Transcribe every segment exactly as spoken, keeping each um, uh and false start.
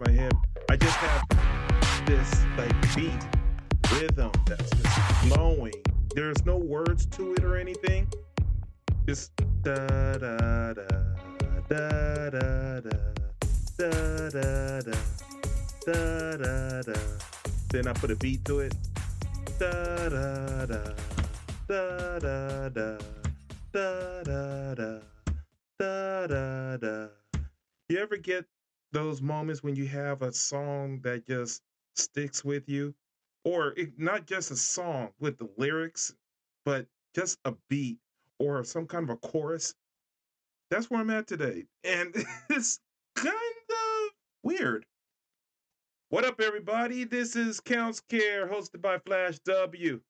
my head. I just have this like beat rhythm that's just flowing. There's no words to it or anything. Just da da da da da da da da da da da da. Then I put a beat to it. Da da da da da da da da da da da da. You ever get those moments when you have a song that just sticks with you? Or it, not just a song with the lyrics, but just a beat or some kind of a chorus? That's where I'm at today. And it's kind of weird. What up, everybody? This is Counts Care, hosted by Flash W.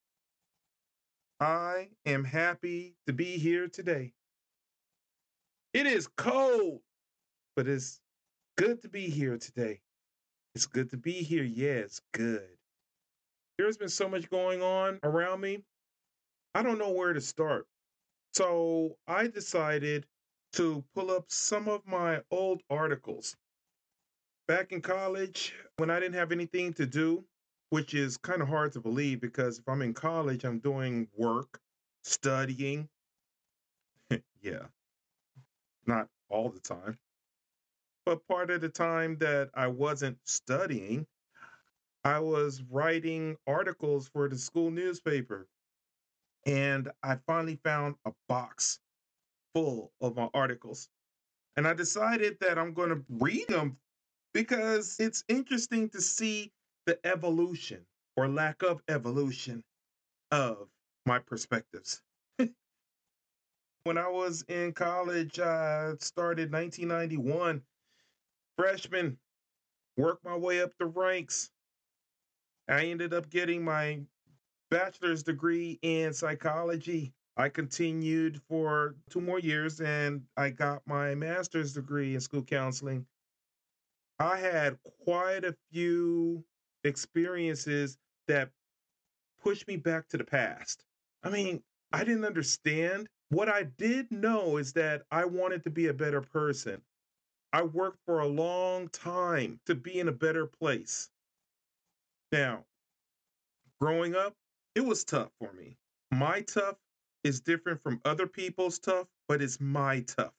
I am happy to be here today. It is cold, but it's good to be here today. It's good to be here. Yeah, it's good. There's been so much going on around me. I don't know where to start. So I decided to pull up some of my old articles. Back in college, when I didn't have anything to do, which is kind of hard to believe because if I'm in college, I'm doing work, studying. Yeah, not all the time. But part of the time that I wasn't studying, I was writing articles for the school newspaper. And I finally found a box full of my articles. And I decided that I'm going to read them because it's interesting to see the evolution or lack of evolution of my perspectives. When I was in college, I started nineteen ninety-one, freshman, worked my way up the ranks. I ended up getting my bachelor's degree in psychology. I continued for two more years and I got my master's degree in school counseling. I had quite a few experiences that pushed me back to the past. I mean, I didn't understand. What I did know is that I wanted to be a better person. I worked for a long time to be in a better place. Now, growing up, it was tough for me. My tough is different from other people's tough, but it's my tough.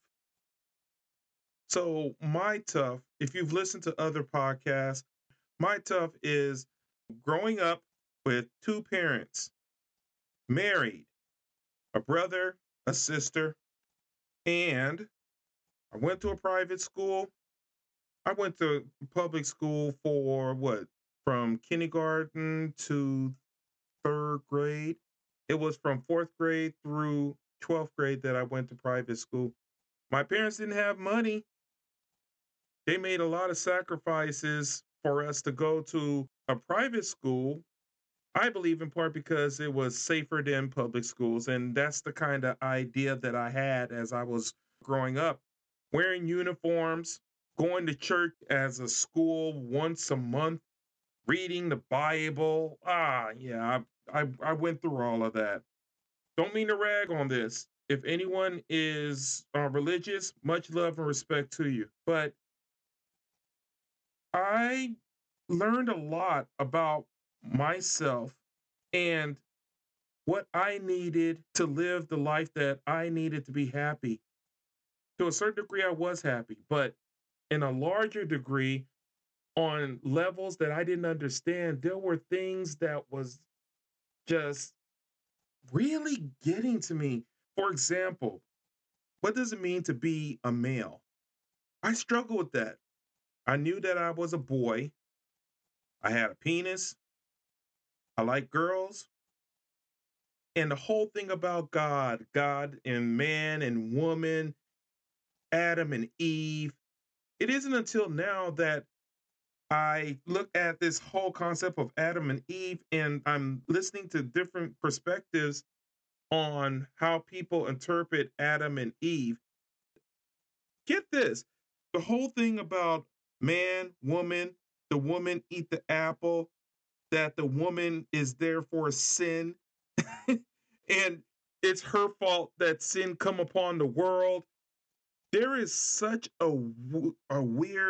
So, my tough, if you've listened to other podcasts, my tough is growing up with two parents, married, a brother, a sister, and I went to a private school. I went to public school for what? From kindergarten to third grade. It was from fourth grade through twelfth grade that I went to private school. My parents didn't have money. They made a lot of sacrifices for us to go to a private school. I believe in part because it was safer than public schools. And that's the kind of idea that I had as I was growing up. Wearing uniforms, going to church as a school once a month, reading the Bible. Ah, yeah, I, I, I went through all of that. Don't mean to rag on this. If anyone is uh, religious, much love and respect to you. But I learned a lot about myself and what I needed to live the life that I needed to be happy. To a certain degree, I was happy, but in a larger degree, on levels that I didn't understand, there were things that was just really getting to me. For example, what does it mean to be a male? I struggle with that. I knew that I was a boy. I had a penis. I like girls. And the whole thing about God, God and man and woman, Adam and Eve, it isn't until now that I look at this whole concept of Adam and Eve and I'm listening to different perspectives on how people interpret Adam and Eve. Get this, the whole thing about man, woman, the woman eat the apple, that the woman is therefore sin, and it's her fault that sin come upon the world. There is such a, a weird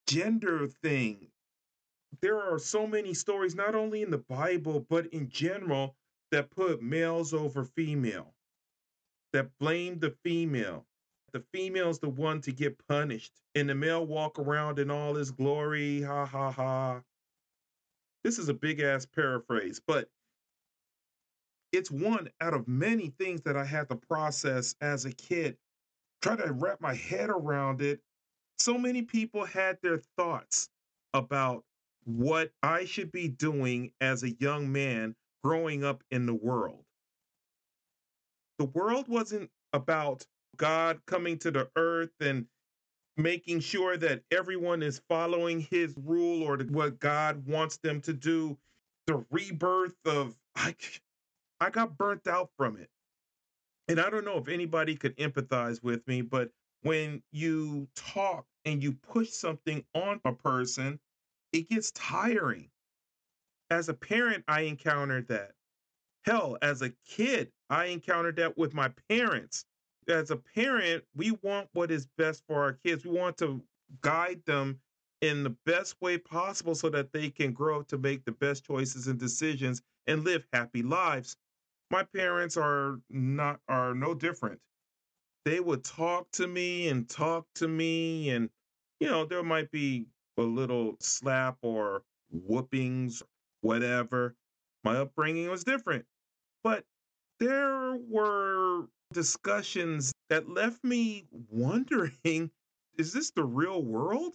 gender thing. There are so many stories, not only in the Bible, but in general, that put males over female, that blame the female. The female's the one to get punished, and the male walk around in all his glory. Ha ha ha. This is a big ass paraphrase, but it's one out of many things that I had to process as a kid, try to wrap my head around it. So many people had their thoughts about what I should be doing as a young man growing up in the world. The world wasn't about God coming to the earth and making sure that everyone is following his rule or what God wants them to do. The rebirth of, I, I got burnt out from it. And I don't know if anybody could empathize with me, but when you talk and you push something on a person, it gets tiring. As a parent, I encountered that. Hell, as a kid, I encountered that with my parents. As a parent, we want what is best for our kids. We want to guide them in the best way possible so that they can grow up to make the best choices and decisions and live happy lives. My parents are not are no different. They would talk to me and talk to me, and you know, there might be a little slap or whoopings, whatever. My upbringing was different, but there were discussions that left me wondering, is this the real world?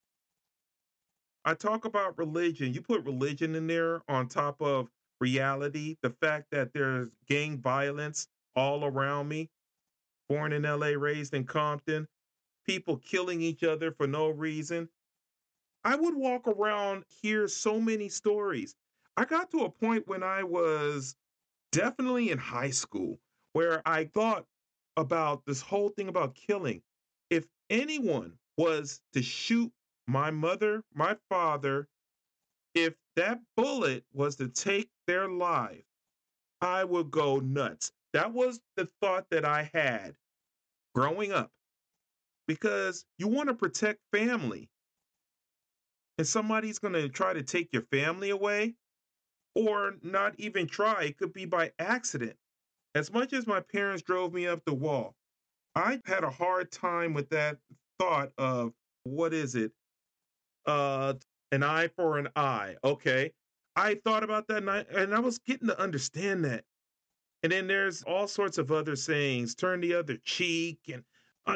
I talk about religion. You put religion in there on top of reality, the fact that there's gang violence all around me, born in L A, raised in Compton, people killing each other for no reason. I would walk around, hear so many stories. I got to a point when I was definitely in high school where I thought about this whole thing about killing. If anyone was to shoot my mother, my father, if that bullet was to take their life, I would go nuts. That was the thought that I had growing up because you want to protect family. And somebody's going to try to take your family away or not even try. It could be by accident. As much as my parents drove me up the wall, I had a hard time with that thought of what is it? Uh, an eye for an eye. Okay. I thought about that and I, and I was getting to understand that. And then there's all sorts of other sayings, turn the other cheek. And uh,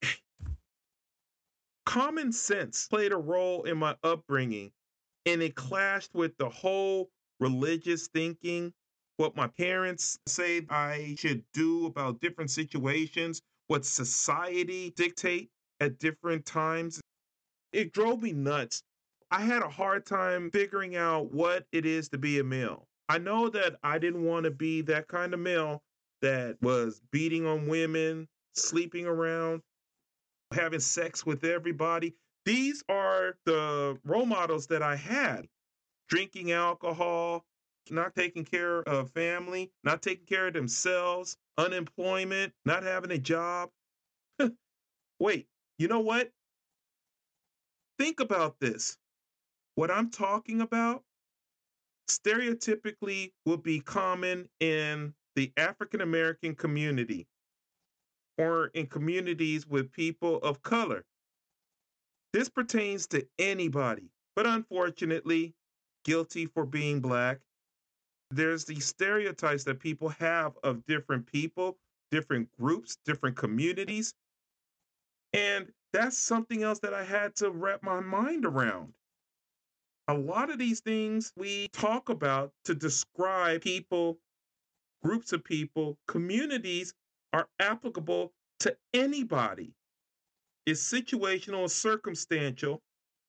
common sense played a role in my upbringing, and it clashed with the whole religious thinking, what my parents say I should do about different situations, what society dictate at different times. It drove me nuts. I had a hard time figuring out what it is to be a male. I know that I didn't want to be that kind of male that was beating on women, sleeping around, having sex with everybody. These are the role models that I had. Drinking alcohol, not taking care of family, not taking care of themselves, unemployment, not having a job. Wait, you know what? Think about this. What I'm talking about stereotypically would be common in the African American community or in communities with people of color. This pertains to anybody, but unfortunately, guilty for being black. There's these stereotypes that people have of different people, different groups, different communities. And that's something else that I had to wrap my mind around. A lot of these things we talk about to describe people, groups of people, communities are applicable to anybody. It's situational, circumstantial,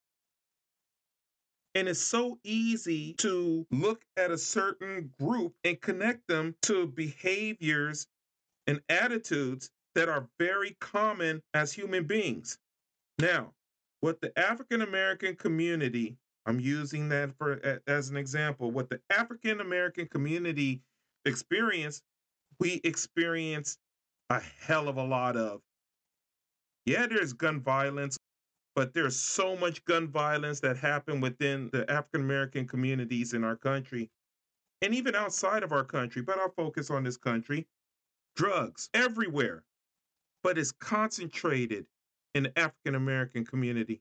and it's so easy to look at a certain group and connect them to behaviors and attitudes that are very common as human beings. Now, what the African American community, I'm using that for as an example, what the African American community experience, we experience a hell of a lot of. Yeah, there's gun violence. but there's so much gun violence that happened within the African American communities in our country and even outside of our country, but I'll focus on this country. Drugs everywhere, but it's concentrated in the African American community.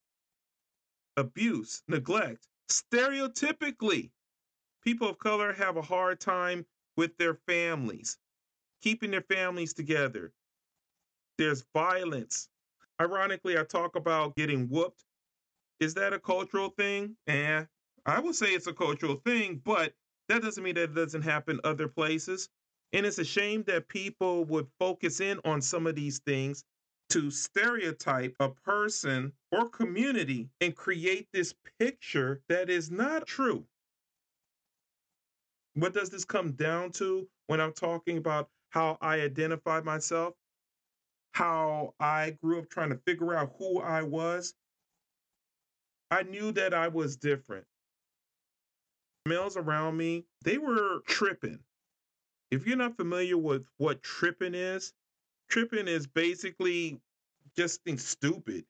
Abuse, neglect, stereotypically, people of color have a hard time with their families, keeping their families together. There's violence. Ironically, I talk about getting whooped. Is that a cultural thing? Eh, I would say it's a cultural thing, but that doesn't mean that it doesn't happen other places. And it's a shame that people would focus in on some of these things to stereotype a person or community and create this picture that is not true. What does this come down to when I'm talking about how I identify myself? How I grew up trying to figure out who I was? I knew that I was different. Males around me, they were tripping. If you're not familiar with what tripping is, tripping is basically just being stupid.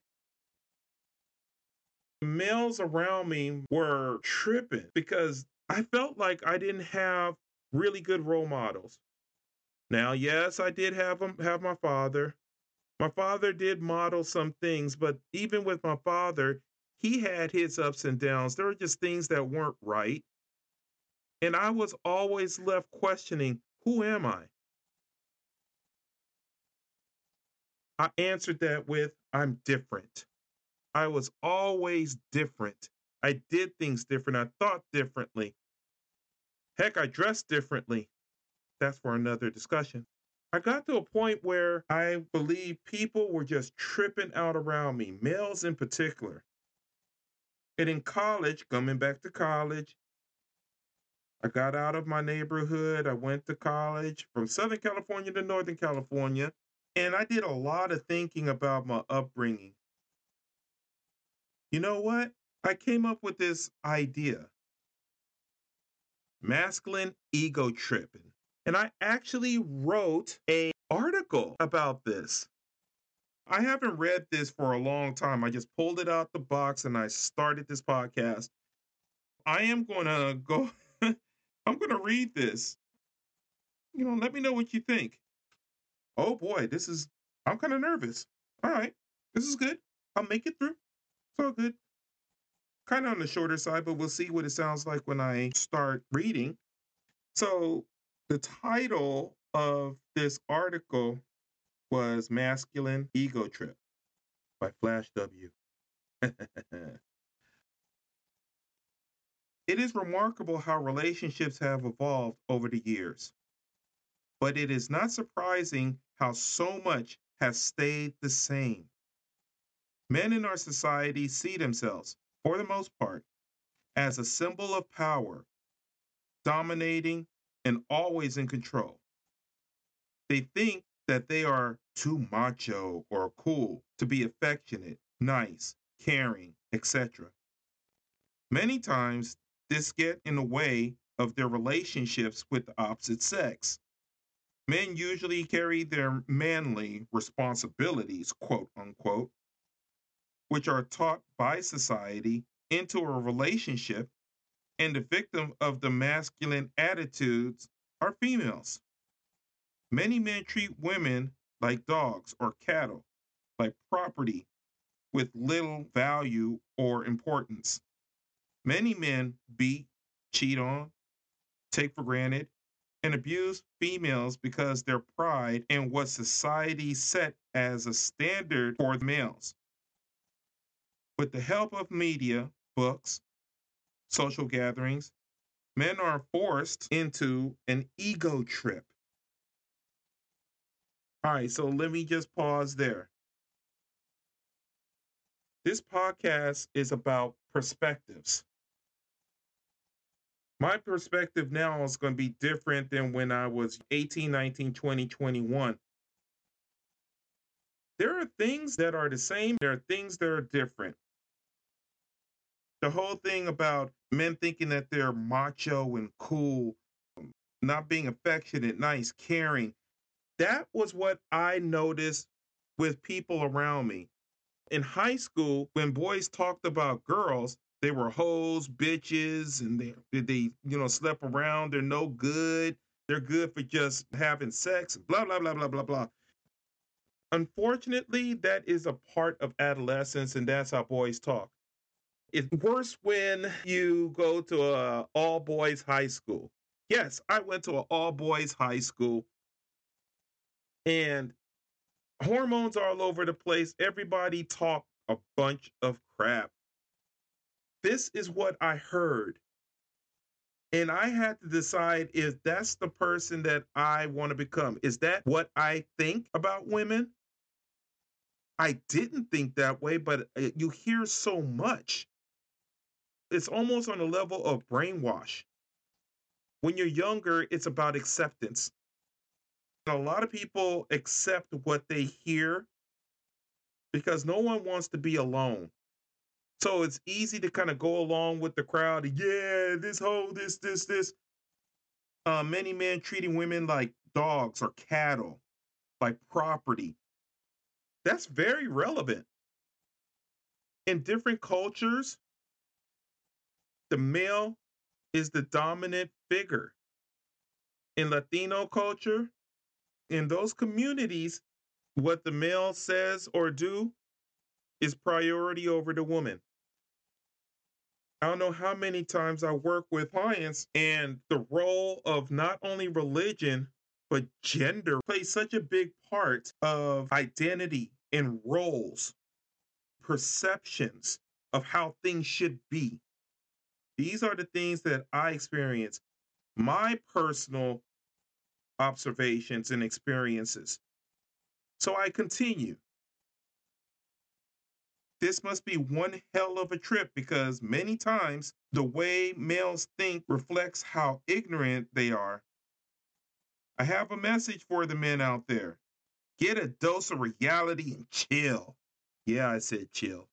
Males around me were tripping because I felt like I didn't have really good role models. Now, yes, I did have them, have my father. My father did model some things, but even with my father, he had his ups and downs. There were just things that weren't right. And I was always left questioning, who am I? I answered that with, I'm different. I was always different. I did things different. I thought differently. Heck, I dressed differently. That's for another discussion. I got to a point where I believe people were just tripping out around me, males in particular. And in college, coming back to college, I got out of my neighborhood. I went to college from Southern California to Northern California. And I did a lot of thinking about my upbringing. You know what? I came up with this idea, masculine ego tripping. And I actually wrote a article about this. I haven't read this for a long time. I just pulled it out the box and I started this podcast. I am going to go, I'm going to read this. You know, let me know what you think. Oh boy, this is, I'm kind of nervous. All right, this is good. I'll make it through. It's all good. Kind of on the shorter side, but we'll see what it sounds like when I start reading. So, the title of this article was Masculine Ego Trip by Flash W. It is remarkable how relationships have evolved over the years, but it is not surprising how so much has stayed the same. Men in our society see themselves, for the most part, as a symbol of power, dominating, and always in control. They think that they are too macho or cool to be affectionate, nice, caring, et cetera. Many times, this gets in the way of their relationships with the opposite sex. Men usually carry their manly responsibilities, quote unquote, which are taught by society into a relationship, and the victim of the masculine attitudes are females. Many men treat women like dogs or cattle, like property with little value or importance. Many men beat, cheat on, take for granted, and abuse females because their pride in what society set as a standard for males. With the help of media, books, social gatherings, men are forced into an ego trip. All right, so let me just pause there. This podcast is about perspectives. My perspective now is going to be different than when I was eighteen, nineteen, twenty, twenty-one. There are things that are the same, there are things that are different. The whole thing about men thinking that they're macho and cool, not being affectionate, nice, caring, that was what I noticed with people around me. In high school, when boys talked about girls, they were hoes, bitches, and they they you know slept around. They're no good. They're good for just having sex. Blah blah blah blah blah blah. Unfortunately, that is a part of adolescence, and that's how boys talk. It's worse when you go to a all boys high school. Yes, I went to an all boys high school, and hormones are all over the place. Everybody talk a bunch of crap. This is what I heard. And I had to decide if that's the person that I want to become. Is that what I think about women? I didn't think that way, but uh, you hear so much. It's almost on the level of brainwash. When you're younger, it's about acceptance. And a lot of people accept what they hear because no one wants to be alone. So it's easy to kind of go along with the crowd. Yeah, this whole, this, this, this. Uh, many men treating women like dogs or cattle, like property. That's very relevant. In different cultures, the male is the dominant figure. In Latino culture, in those communities, what the male says or do is priority over the woman. I don't know how many times I work with clients, and the role of not only religion, but gender plays such a big part of identity and roles, perceptions of how things should be. These are the things that I experience, my personal observations and experiences. So I continue. This must be one hell of a trip because many times the way males think reflects how ignorant they are. I have a message for the men out there. Get a dose of reality and chill. Yeah, I said chill.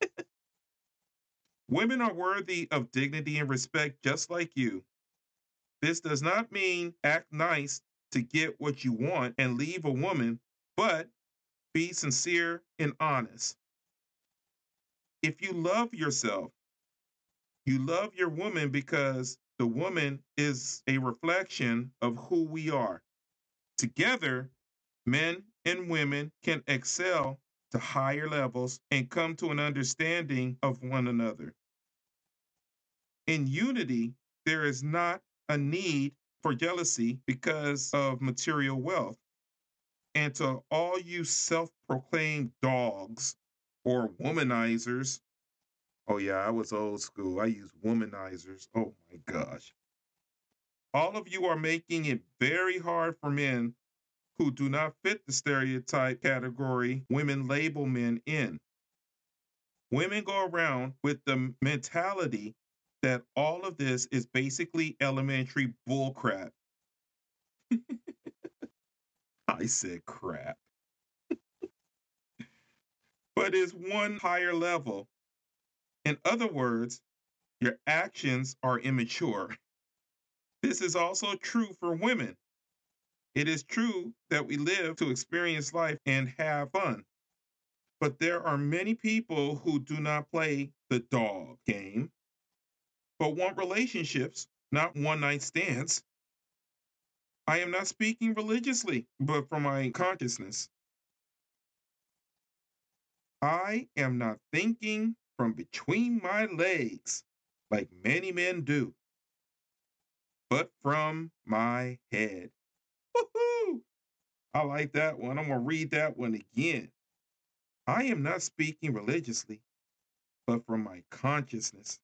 Women are worthy of dignity and respect just like you. This does not mean act nice to get what you want and leave a woman, but be sincere and honest. If you love yourself, you love your woman because the woman is a reflection of who we are. Together, men and women can excel to higher levels and come to an understanding of one another. In unity, there is not a need for jealousy because of material wealth. And to all you self proclaimed dogs or womanizers, oh, yeah, I was old school. I use womanizers. Oh, my gosh. All of you are making it very hard for men who do not fit the stereotype category women label men in. Women go around with the mentality that all of this is basically elementary bullcrap. I said crap. But it's one higher level. In other words, your actions are immature. This is also true for women. It is true that we live to experience life and have fun. But there are many people who do not play the dog game, but want relationships, not one night stands. I am not speaking religiously, but from my consciousness. I am not thinking from between my legs like many men do, but from my head. Woohoo! I like that one. I'm going to read that one again. I am not speaking religiously, but from my consciousness.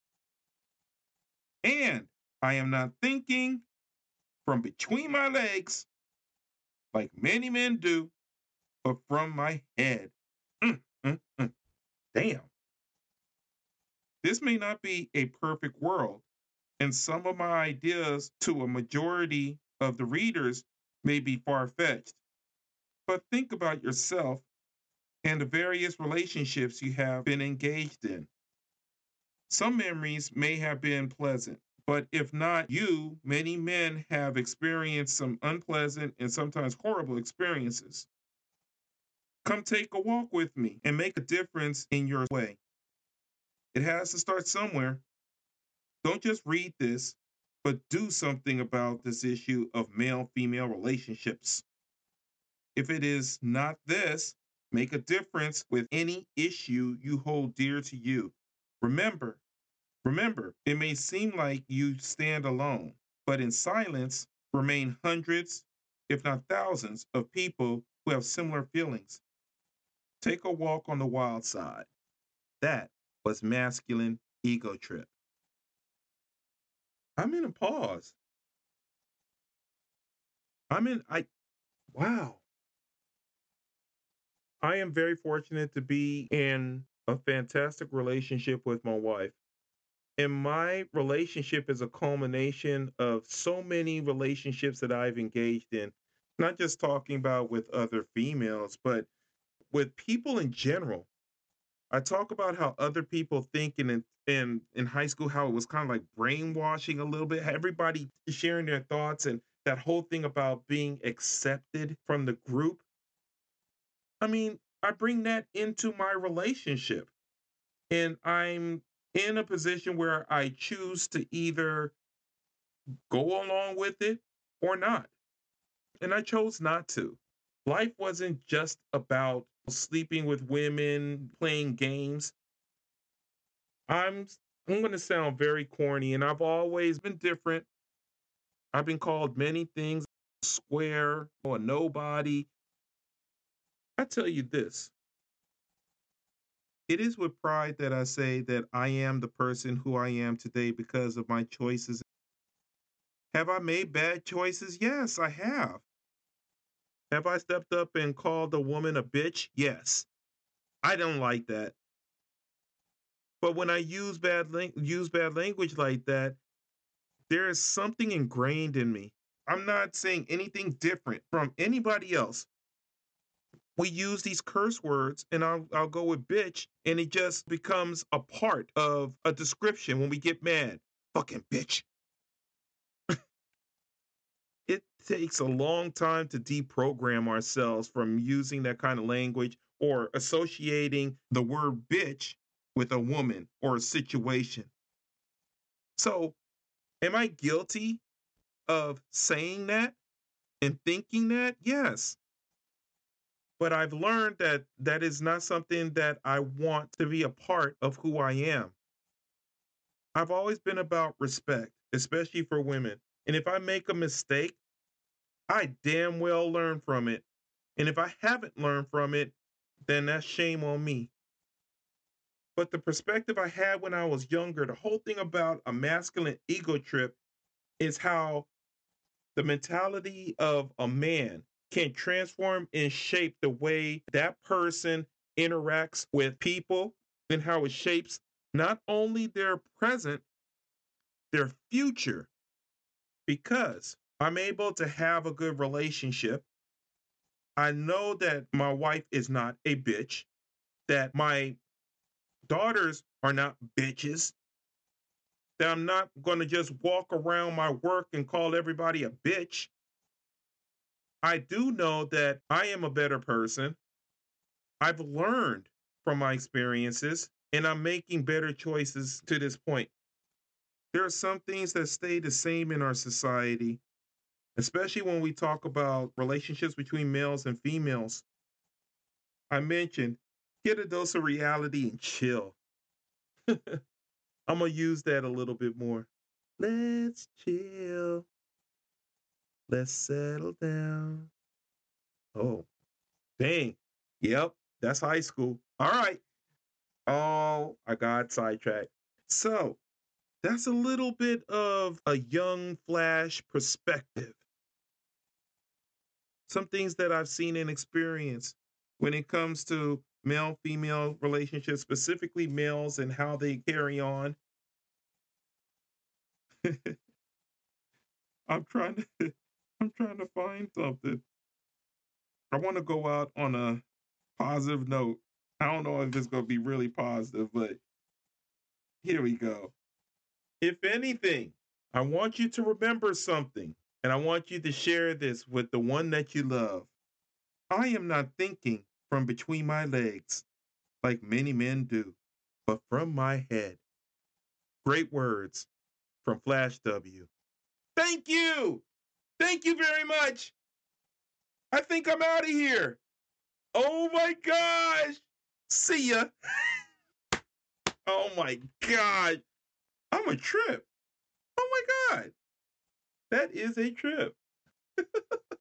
And I am not thinking from between my legs like many men do, but from my head. Mm, mm, mm. Damn. This may not be a perfect world, and some of my ideas to a majority of the readers may be far fetched. But think about yourself and the various relationships you have been engaged in. Some memories may have been pleasant, but if not you, many men have experienced some unpleasant and sometimes horrible experiences. Come take a walk with me and make a difference in your way. It has to start somewhere. Don't just read this, but do something about this issue of male female relationships. If it is not this, make a difference with any issue you hold dear to you. Remember, remember, it may seem like you stand alone, but in silence remain hundreds, if not thousands, of people who have similar feelings. Take a walk on the wild side. That was Masculine Ego Trip. I'm in a pause. I'm in, I, wow. I am very fortunate to be in a fantastic relationship with my wife. And my relationship is a culmination of so many relationships that I've engaged in, not just talking about with other females, but with people in general. I talk about how other people think in in in high school, how it was kind of like brainwashing a little bit, everybody sharing their thoughts and that whole thing about being accepted from the group. I mean, I bring that into my relationship, and I'm in a position where I choose to either go along with it or not. And I chose not to. Life wasn't just about sleeping with women, playing games. I'm I'm going to sound very corny, and I've always been different. I've been called many things, square or nobody. I tell you this, it is with pride that I say that I am the person who I am today because of my choices. Have I made bad choices? Yes, I have. Have I stepped up and called a woman a bitch? Yes. I don't like that. But when I use bad lang- use bad language like that, there is something ingrained in me. I'm not saying anything different from anybody else. We use these curse words, and I'll, I'll go with bitch, and it just becomes a part of a description when we get mad. Fucking bitch. It takes a long time to deprogram ourselves from using that kind of language or associating the word bitch with a woman or a situation. So, am I guilty of saying that and thinking that? Yes. But I've learned that that is not something that I want to be a part of who I am. I've always been about respect, especially for women. And if I make a mistake, I damn well learn from it. And if I haven't learned from it, then that's shame on me. But the perspective I had when I was younger, the whole thing about a masculine ego trip is how the mentality of a man can transform and shape the way that person interacts with people and how it shapes not only their present, their future. Because I'm able to have a good relationship. I know that my wife is not a bitch, that my daughters are not bitches, that I'm not going to just walk around my work and call everybody a bitch. I do know that I am a better person. I've learned from my experiences and I'm making better choices to this point. There are some things that stay the same in our society, especially when we talk about relationships between males and females. I mentioned get a dose of reality and chill. I'm going to use that a little bit more. Let's chill. Let's settle down. Oh, dang. Yep, that's high school. All right. Oh, I got sidetracked. So that's a little bit of a young Flash perspective. Some things that I've seen and experienced when it comes to male female relationships, specifically males and how they carry on. I'm trying to I'm trying to find something. I want to go out on a positive note. I don't know if it's going to be really positive, but here we go. If anything, I want you to remember something, and I want you to share this with the one that you love. I am not thinking from between my legs, like many men do, but from my head. Great words from Flash W. Thank you. Thank you very much. I think I'm out of here. Oh my gosh. See ya. Oh my gosh. I'm a trip. Oh my God. That is a trip.